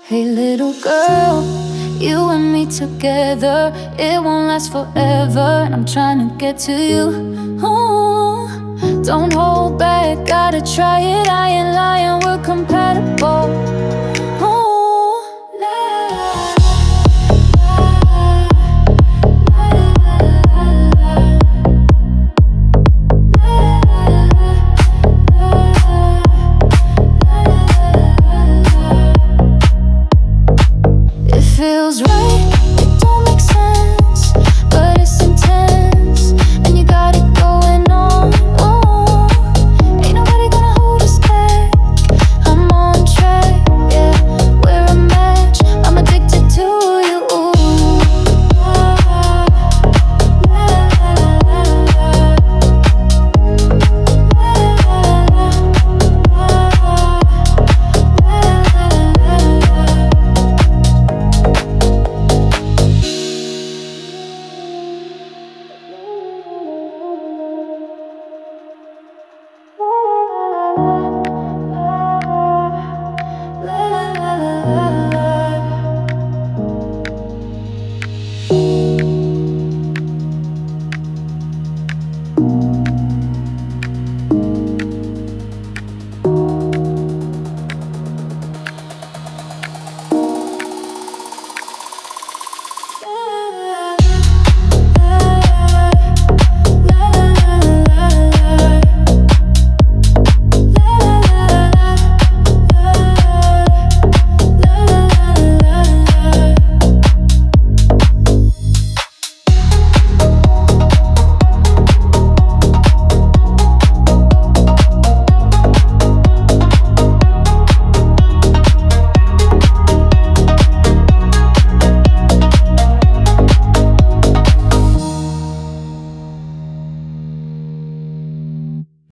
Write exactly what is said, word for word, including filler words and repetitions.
Hey little girl, you and me together, it won't last forever. I'm trying to get to you. Ooh, don't hold back, gotta try it. I ain't lying, we're compatible.